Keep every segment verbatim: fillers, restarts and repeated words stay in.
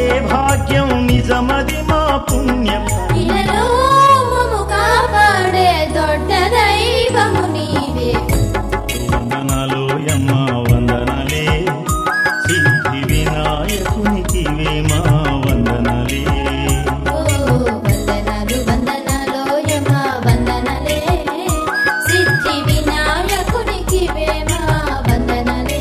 భాగ్యం నిజమది మా పుణ్యం ఇలలో మము కాపాడే దొడ్డ దైవము నీవే వందనాలు యమ్మ వందనాలే సిద్ధి వినాయకునికి మా వందనాలే ఓ వందనాలు వందనాలు యమ్మ వందనాలే సిద్ధి వినాయకునికి మా వందనాలే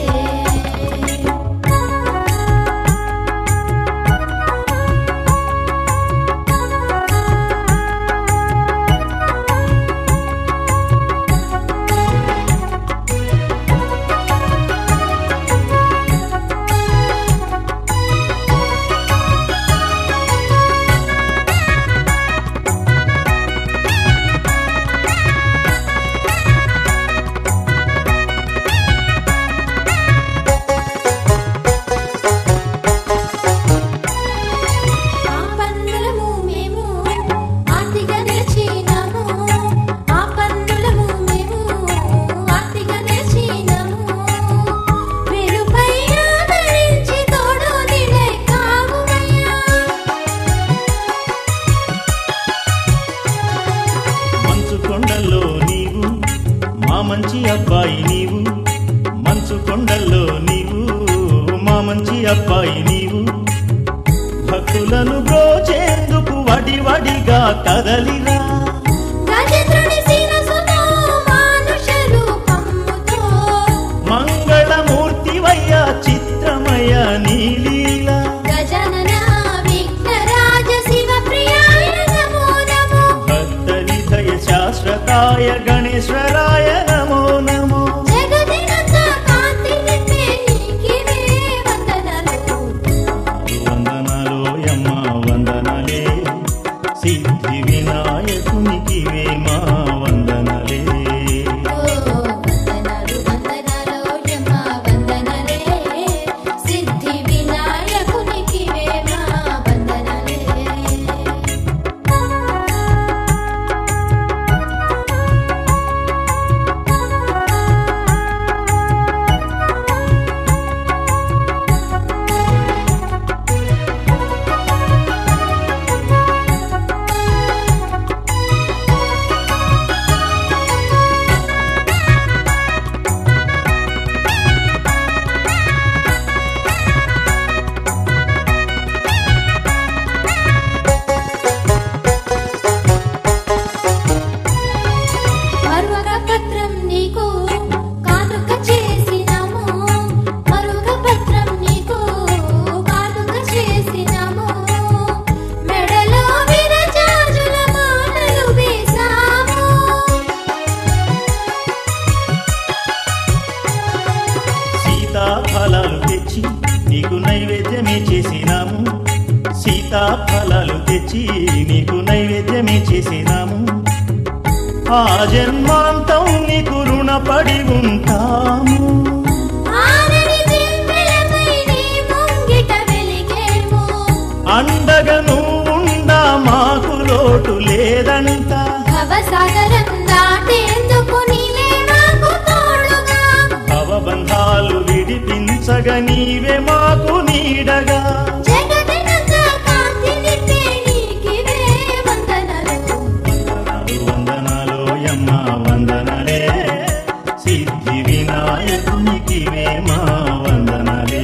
మంచి అబ్బాయి నీవు మంచు కొండల్లో నీవు మా మంచి అబ్బాయి నీవు భక్తులను బ్రోచేందుకు వడి వడిగా కదలిరా మంగళమూర్తివయ్య చిత్రమయ నీలీల భక్త నిధయ శాశ్వతాయ గణేశ్వరాయ నమో నమో వందనాలు యమ్మ వందనాలే సిద్ధి వినాయకునికి మా వందనాలే సీతాఫలాలు తెచ్చి నీకు నైవేద్యమే చేసినాము సీతాఫలాలు తెచ్చి నీకు నైవేద్యమే చేసినాము ఆ జన్మాంతం నీకు రుణపడి ఉంటాము అండగా నువ్వుండా మాకు లోటు లేదంట భవబంధాలు విడిపించగా నీవే మాకు నీడగా వందనాలు యమ్మ వందనాలే సిద్ధి వినాయకునికి మా వందనాలే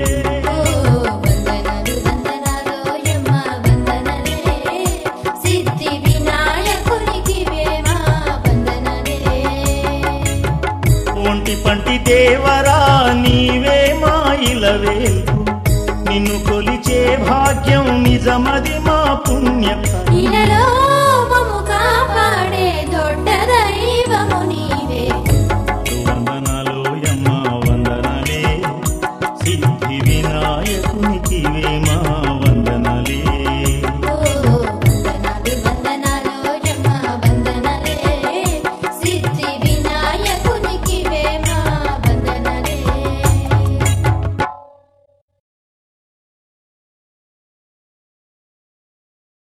ఒంటి పంటి దేవరా నీవే మా ఇలవేల్పు నిన్ను కొలిచే భాగ్యం నిజమది మా పుణ్యం ఇలలో